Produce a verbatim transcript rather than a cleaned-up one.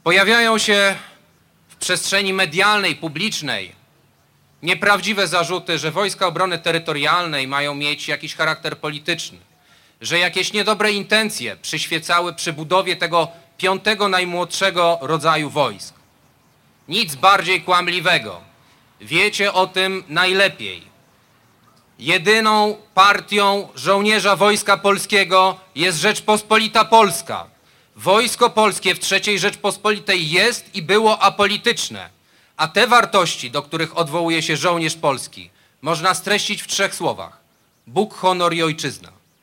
Pojawiają się w przestrzeni medialnej, publicznej nieprawdziwe zarzuty, że Wojska Obrony Terytorialnej mają mieć jakiś charakter polityczny, że jakieś niedobre intencje przyświecały przy budowie tego piątego najmłodszego rodzaju wojsk. Nic bardziej kłamliwego. Wiecie o tym najlepiej. Jedyną partią żołnierza Wojska Polskiego jest Rzeczpospolita Polska. Wojsko Polskie w trzeciej Rzeczpospolitej jest i było apolityczne, a te wartości, do których odwołuje się żołnierz polski, można streścić w trzech słowach: Bóg, honor i ojczyzna.